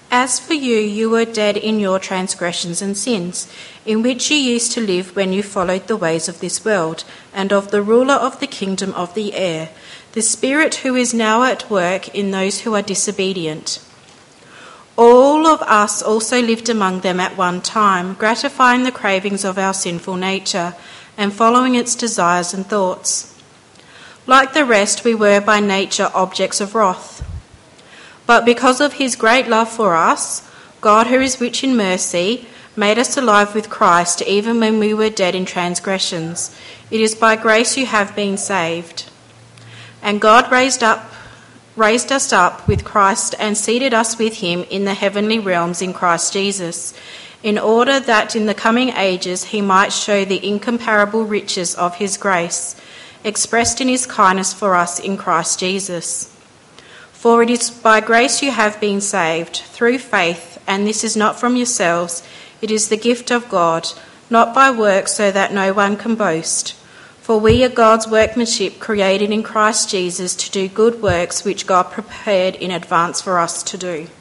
As for you, you were dead in your transgressions and sins, in which you used to live when you followed the ways of this world, and of the ruler of the kingdom of the air, the Spirit who is now at work in those who are disobedient. All of us also lived among them at one time, gratifying the cravings of our sinful nature and following its desires and thoughts. Like the rest, we were by nature objects of wrath. But because of his great love for us, God, who is rich in mercy, made us alive with Christ even when we were dead in transgressions. It is by grace you have been saved. And God raised us up with Christ and seated us with him in the heavenly realms in Christ Jesus, in order that in the coming ages he might show the incomparable riches of his grace, expressed in his kindness for us in Christ Jesus. For it is by grace you have been saved, through faith, and this is not from yourselves, it is the gift of God, not by works, so that no one can boast. For we are God's workmanship, created in Christ Jesus to do good works which God prepared in advance for us to do.